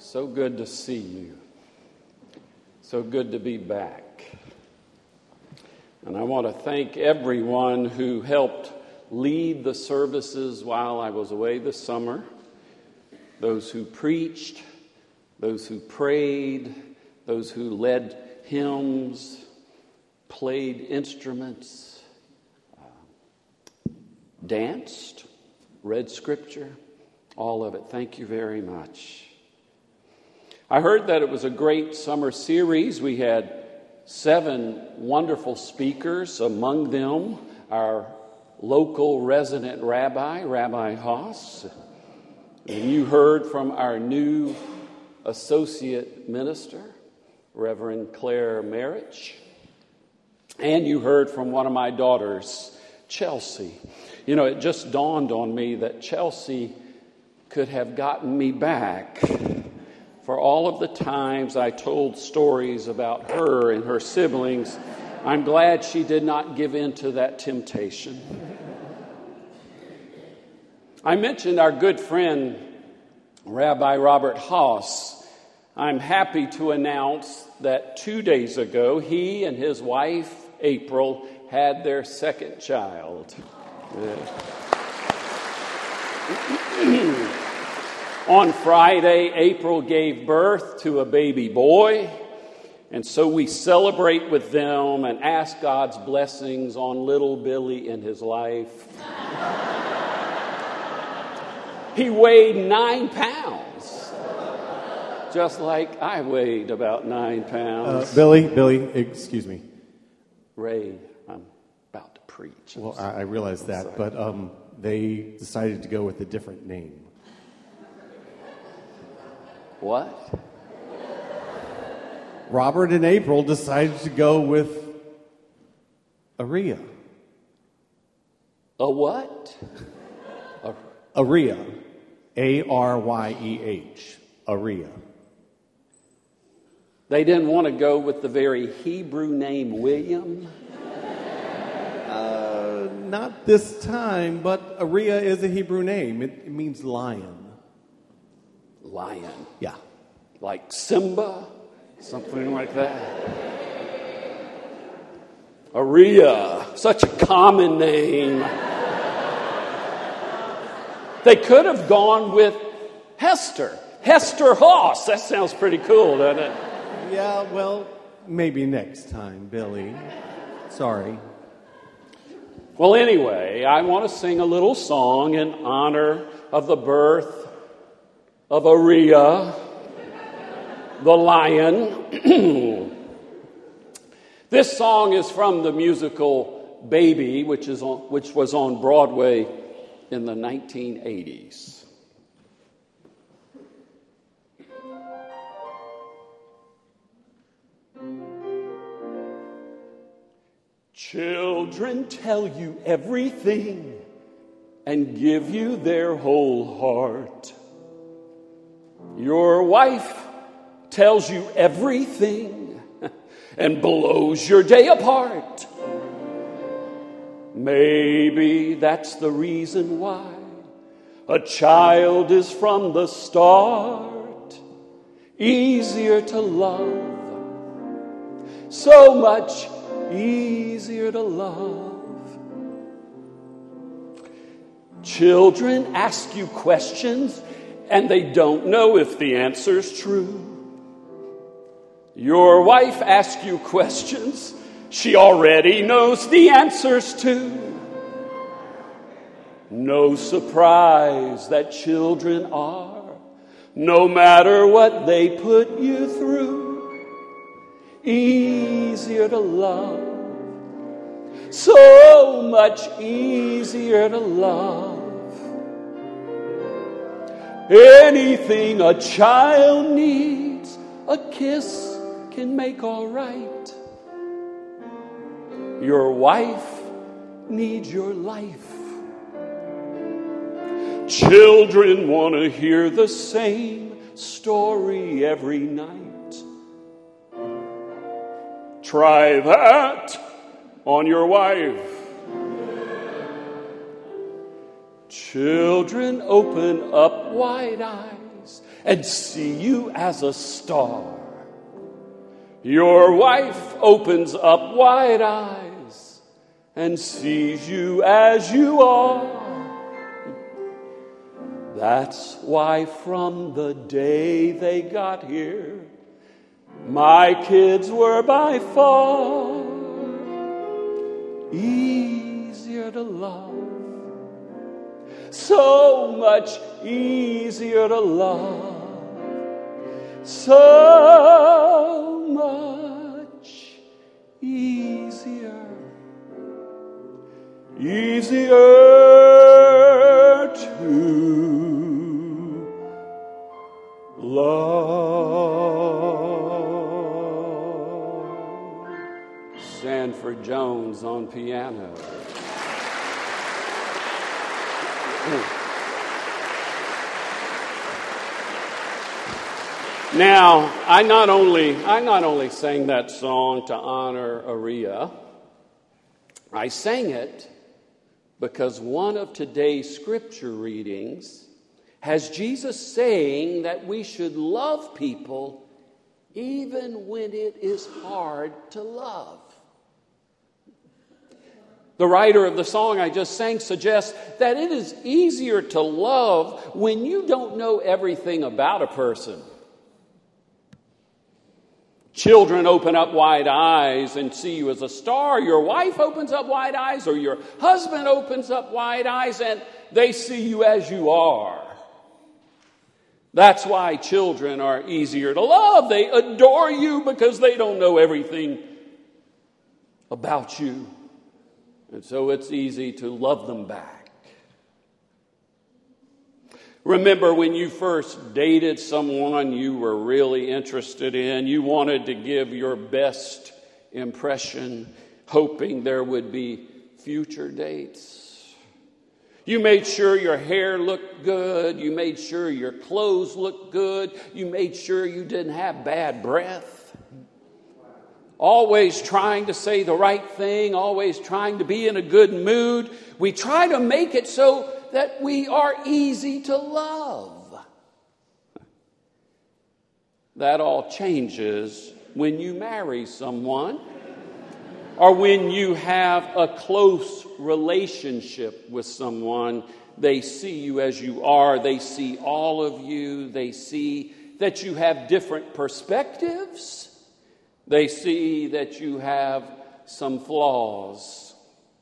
So good to see you. So good to be back. And I want to thank everyone who helped lead the services while I was away this summer. Those who preached, those who prayed, those who led hymns, played instruments, danced, read scripture, all of it. Thank you very much. I heard that it was a great summer series. We had 7 wonderful speakers, among them our local resident rabbi, Rabbi Haas. And you heard from our new associate minister, Reverend Claire Marich. And you heard from one of my daughters, Chelsea. You know, it just dawned on me that Chelsea could have gotten me back for all of the times I told stories about her and her siblings. I'm glad she did not give in to that temptation. I mentioned our good friend, Rabbi Robert Haas. I'm happy to announce that 2 days ago, he and his wife, April, had their second child. On Friday, April gave birth to a baby boy, and so we celebrate with them and ask God's blessings on little Billy in his life. He weighed 9 pounds, just like I weighed about 9 pounds. Billy, excuse me. Ray, I'm about to preach. Well, I realize that, but they decided to go with a different name. What? Robert and April decided to go with Aria. A what? Aria. A-R-Y-E-H. Aria. They didn't want to go with the very Hebrew name William? Not this time, but Aria is a Hebrew name. It means lion. Lion. Yeah. Like Simba? Something like that. Aria. Such a common name. They could have gone with Hester. Hester Haas. That sounds pretty cool, doesn't it? Yeah, well, maybe next time, Billy. Sorry. Well, anyway, I want to sing a little song in honor of the birth of Aria, the lion. This song is from the musical Baby, which was on Broadway in the 1980s. Children tell you everything and give you their whole heart. Your wife tells you everything and blows your day apart. Maybe that's the reason why a child is from the start easier to love, so much easier to love. Children ask you questions and they don't know if the answer's true. Your wife asks you questions she already knows the answers to. No surprise that children are, no matter what they put you through, easier to love, so much easier to love. Anything a child needs, a kiss can make all right. Your wife needs your life. Children want to hear the same story every night. Try that on your wife. Children open up wide eyes and see you as a star. Your wife opens up wide eyes and sees you as you are. That's why from the day they got here, my kids were by far easier to love. So much easier to love. So much easier. Easier to love. Sanford Jones on piano. Now, I not only sang that song to honor Aria, I sang it because one of today's scripture readings has Jesus saying that we should love people even when it is hard to love. The writer of the song I just sang suggests that it is easier to love when you don't know everything about a person. Children open up wide eyes and see you as a star. Your wife opens up wide eyes, or your husband opens up wide eyes, and they see you as you are. That's why children are easier to love. They adore you because they don't know everything about you. And so it's easy to love them back. Remember when you first dated someone you were really interested in, you wanted to give your best impression, hoping there would be future dates. You made sure your hair looked good. You made sure your clothes looked good. You made sure you didn't have bad breath. Always trying to say the right thing, always trying to be in a good mood. We try to make it so that we are easy to love. That all changes when you marry someone or when you have a close relationship with someone. They see you as you are. They see all of you. They see that you have different perspectives. They see that you have some flaws.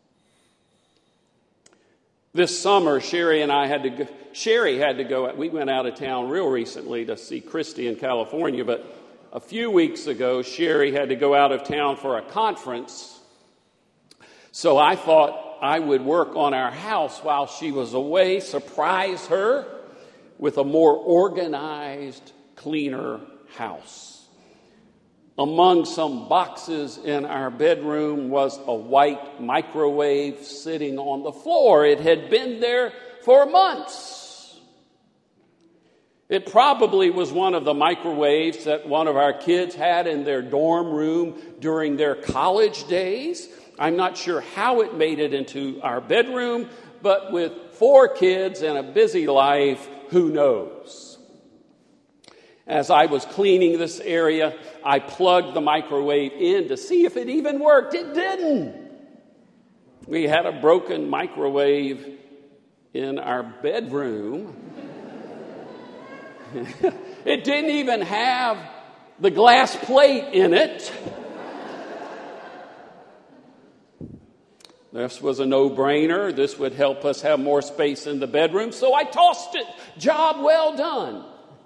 This summer, Sherry had to go. We went out of town real recently to see Christy in California, but a few weeks ago, Sherry had to go out of town for a conference. So I thought I would work on our house while she was away, surprise her with a more organized, cleaner house. Among some boxes in our bedroom was a white microwave sitting on the floor. It had been there for months. It probably was one of the microwaves that one of our kids had in their dorm room during their college days. I'm not sure how it made it into our bedroom, but with 4 kids and a busy life, who knows? As I was cleaning this area, I plugged the microwave in to see if it even worked. It didn't. We had a broken microwave in our bedroom. It didn't even have the glass plate in it. This was a no-brainer. This would help us have more space in the bedroom, so I tossed it. Job well done.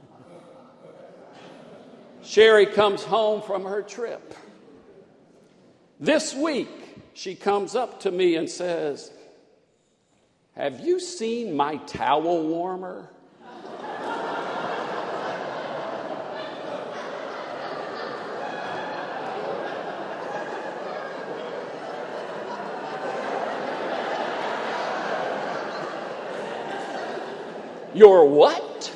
Sherry comes home from her trip. This week, she comes up to me and says, "Have you seen my towel warmer?" Your what?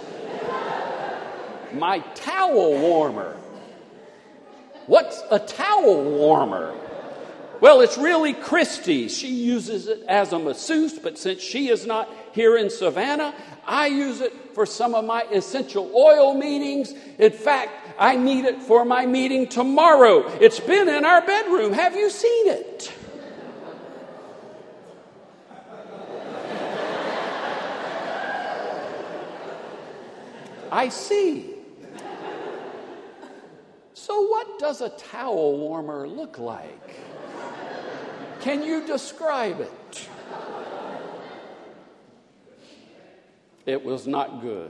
My towel warmer. What's a towel warmer? Well, it's really Christy. She uses it as a masseuse, but since she is not here in Savannah, I use it for some of my essential oil meetings. In fact, I need it for my meeting tomorrow. It's been in our bedroom. Have you seen it? I see. So what does a towel warmer look like? Can you describe it? It was not good.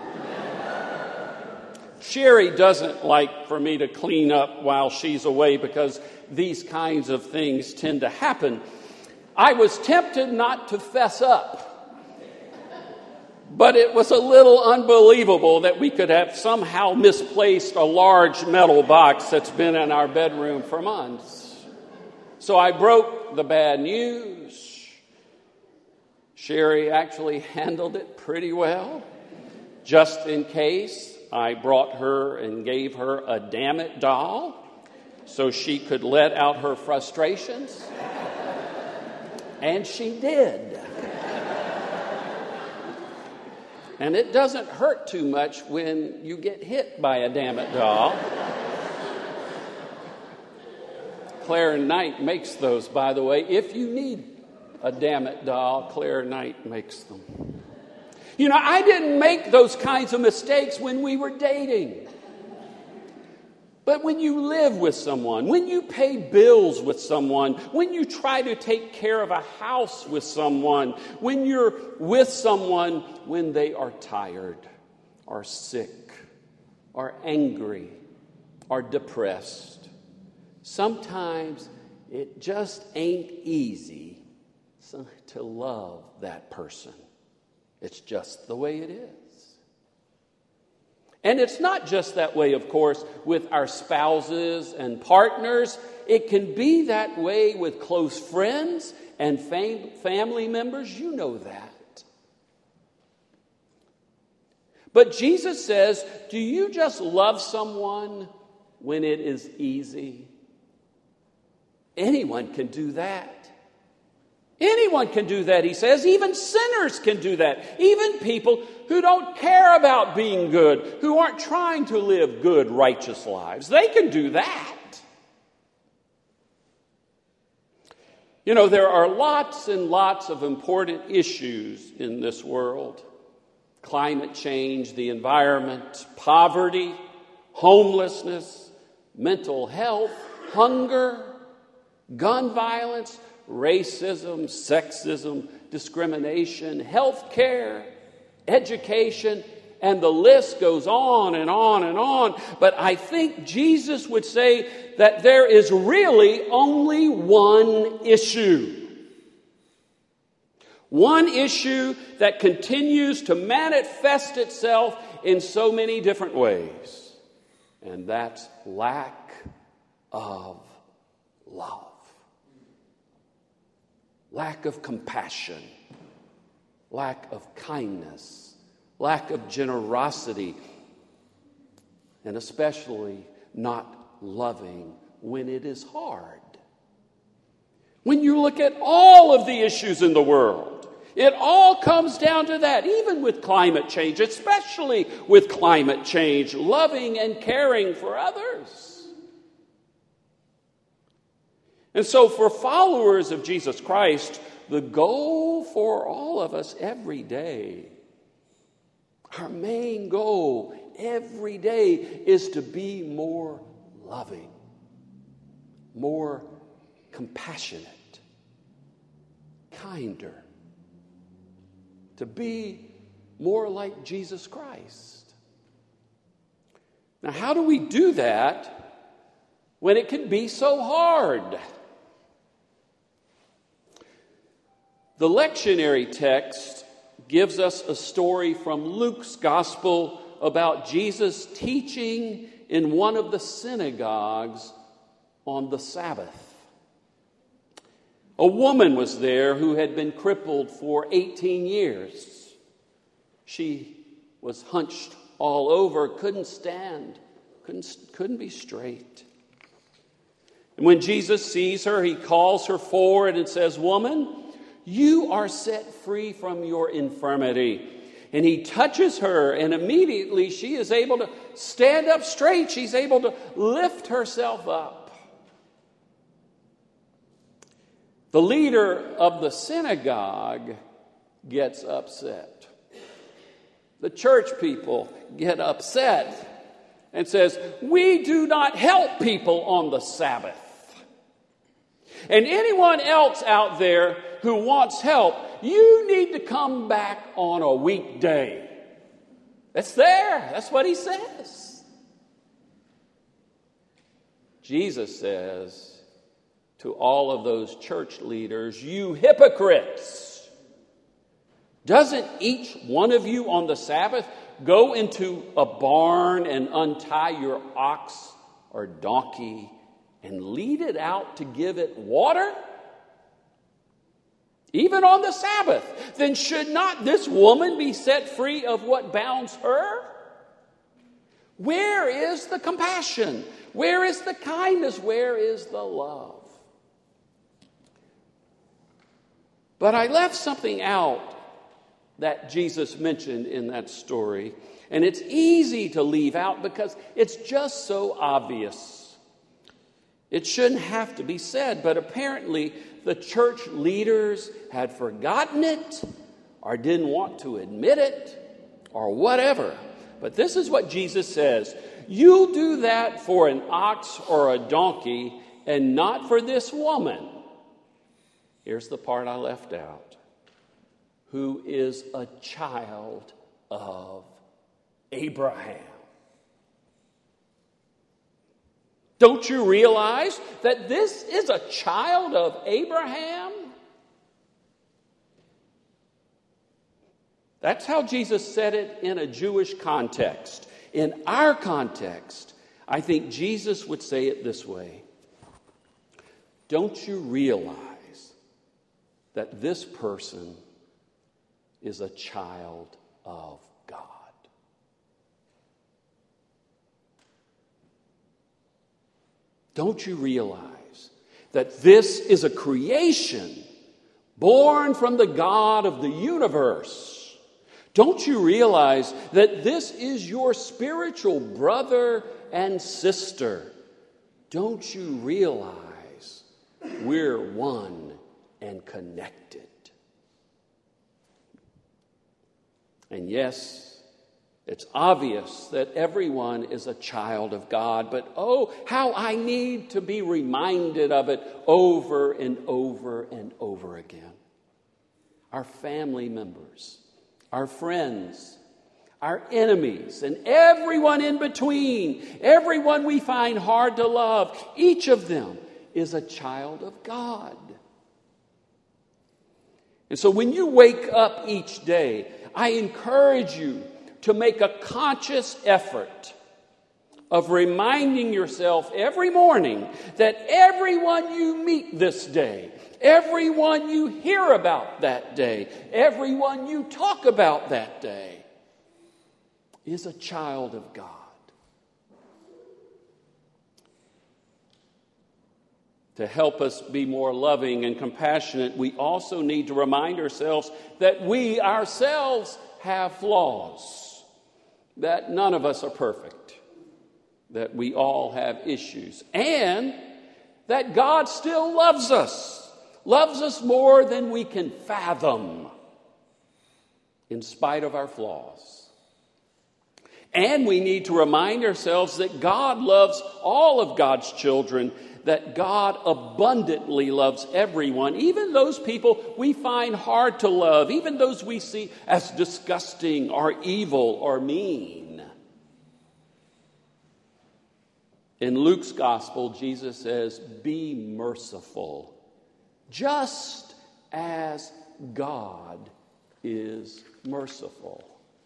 Sherry doesn't like for me to clean up while she's away because these kinds of things tend to happen. I was tempted not to fess up. But it was a little unbelievable that we could have somehow misplaced a large metal box that's been in our bedroom for months. So I broke the bad news. Sherry actually handled it pretty well. Just in case, I brought her and gave her a damn it doll so she could let out her frustrations. And she did. And it doesn't hurt too much when you get hit by a damn it doll. Claire Knight makes those, by the way. If you need a damn it doll, Claire Knight makes them. You know, I didn't make those kinds of mistakes when we were dating. But when you live with someone, when you pay bills with someone, when you try to take care of a house with someone, when you're with someone when they are tired, are sick, are angry, are depressed, sometimes it just ain't easy to love that person. It's just the way it is. And it's not just that way, of course, with our spouses and partners. It can be that way with close friends and family members. You know that. But Jesus says, do you just love someone when it is easy? Anyone can do that. Anyone can do that, he says. Even sinners can do that. Even people who don't care about being good, who aren't trying to live good, righteous lives. They can do that. You know, there are lots and lots of important issues in this world. Climate change, the environment, poverty, homelessness, mental health, hunger, gun violence, racism, sexism, discrimination, health care, education, and the list goes on and on and on. But I think Jesus would say that there is really only one issue. One issue that continues to manifest itself in so many different ways. And that's lack of love. Lack of compassion, lack of kindness, lack of generosity, and especially not loving when it is hard. When you look at all of the issues in the world, it all comes down to that, even with climate change, especially with climate change, loving and caring for others. And so for followers of Jesus Christ, the goal for all of us every day, our main goal every day is to be more loving, more compassionate, kinder, to be more like Jesus Christ. Now, how do we do that when it can be so hard? The lectionary text gives us a story from Luke's gospel about Jesus teaching in one of the synagogues on the Sabbath. A woman was there who had been crippled for 18 years. She was hunched all over, couldn't stand, couldn't be straight. And when Jesus sees her, he calls her forward and says, "Woman, you are set free from your infirmity." And he touches her, and immediately she is able to stand up straight. She's able to lift herself up. The leader of the synagogue gets upset. The church people get upset and says, "We do not help people on the Sabbath. And anyone else out there who wants help, you need to come back on a weekday." That's there. That's what he says. Jesus says to all of those church leaders, "You hypocrites! Doesn't each one of you on the Sabbath go into a barn and untie your ox or donkey and lead it out to give it water? Even on the Sabbath. Then should not this woman be set free of what bounds her? Where is the compassion? Where is the kindness? Where is the love?" But I left something out that Jesus mentioned in that story. And it's easy to leave out because it's just so obvious. It shouldn't have to be said, but apparently the church leaders had forgotten it or didn't want to admit it or whatever. But this is what Jesus says: "You'll do that for an ox or a donkey and not for this woman." Here's the part I left out. "Who is a child of Abraham." Don't you realize that this is a child of Abraham? That's how Jesus said it in a Jewish context. In our context, I think Jesus would say it this way: don't you realize that this person is a child of God? Don't you realize that this is a creation born from the God of the universe? Don't you realize that this is your spiritual brother and sister? Don't you realize we're one and connected? And yes, it's obvious that everyone is a child of God, but oh, how I need to be reminded of it over and over and over again. Our family members, our friends, our enemies, and everyone in between, everyone we find hard to love, each of them is a child of God. And so when you wake up each day, I encourage you to make a conscious effort of reminding yourself every morning that everyone you meet this day, everyone you hear about that day, everyone you talk about that day is a child of God. To help us be more loving and compassionate, we also need to remind ourselves that we ourselves have flaws. That none of us are perfect, that we all have issues, and that God still loves us more than we can fathom, in spite of our flaws. And we need to remind ourselves that God loves all of God's children, that God abundantly loves everyone, even those people we find hard to love, even those we see as disgusting or evil or mean. In Luke's gospel, Jesus says, "Be merciful, just as God is merciful."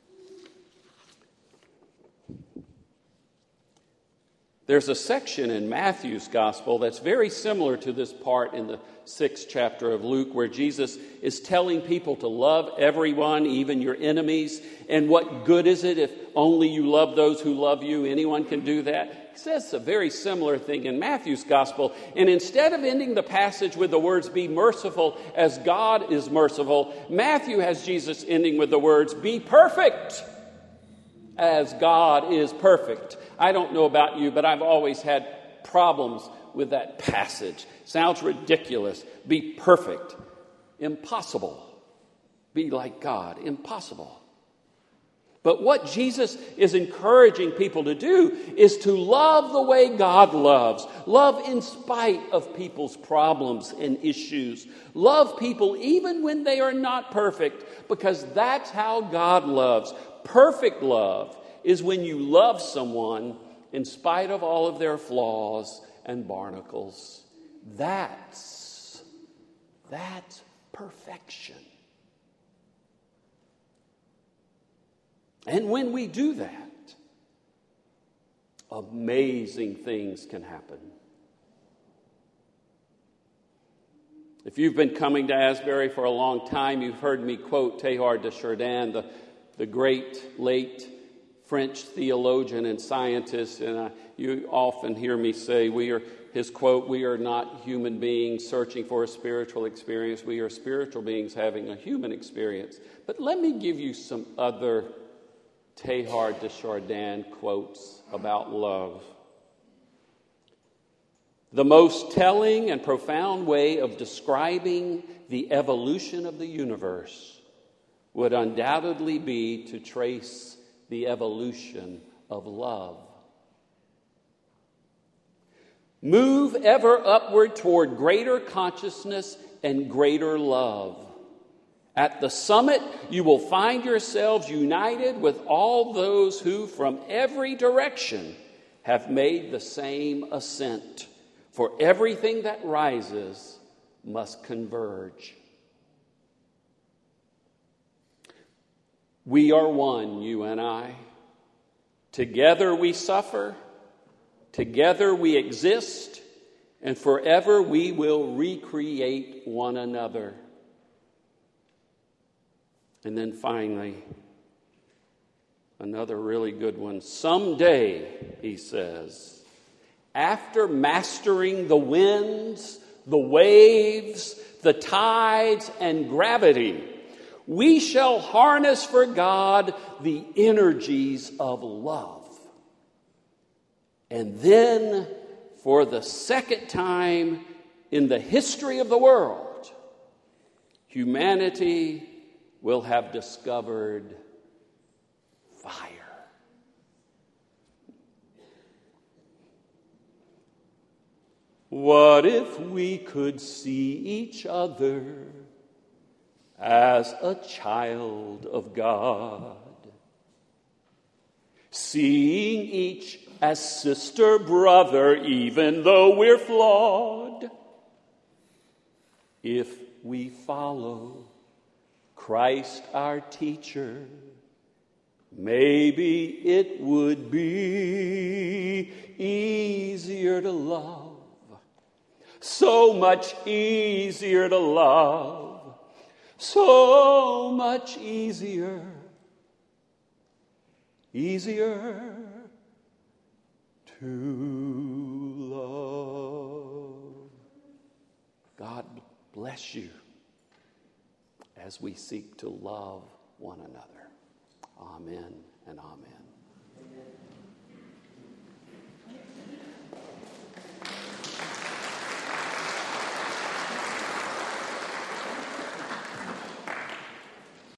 There's a section in Matthew's gospel that's very similar to this part in the 6th chapter of Luke, where Jesus is telling people to love everyone, even your enemies. And what good is it if only you love those who love you, anyone can do that? He says a very similar thing in Matthew's gospel. And instead of ending the passage with the words, be merciful as God is merciful, Matthew has Jesus ending with the words, be perfect as God is perfect. I don't know about you, but I've always had problems with that passage. Sounds ridiculous. Be perfect. Impossible. Be like God. Impossible. But what Jesus is encouraging people to do is to love the way God loves. Love in spite of people's problems and issues. Love people even when they are not perfect, because that's how God loves. Perfect love is when you love someone in spite of all of their flaws and barnacles. That's perfection. And when we do that, amazing things can happen. If you've been coming to Asbury for a long time, you've heard me quote Teilhard de Chardin, the great late French theologian and scientist, and you often hear me say, his quote, we are not human beings searching for a spiritual experience. We are spiritual beings having a human experience. But let me give you some other Teilhard de Chardin quotes about love. The most telling and profound way of describing the evolution of the universe would undoubtedly be to trace the evolution of love. Move ever upward toward greater consciousness and greater love. At the summit, you will find yourselves united with all those who from every direction have made the same ascent. For everything that rises must converge. We are one, you and I. Together we suffer. Together we exist. And forever we will recreate one another. And then finally, another really good one. Someday, he says, after mastering the winds, the waves, the tides, and gravity, we shall harness for God the energies of love. And then, for the second time in the history of the world, humanity will have discovered fire. What if we could see each other as a child of God, seeing each as sister, brother, even though we're flawed? If we follow Christ our teacher, maybe it would be easier to love. So much easier to love. So much easier. Easier to love. God bless you as we seek to love one another. Amen and amen.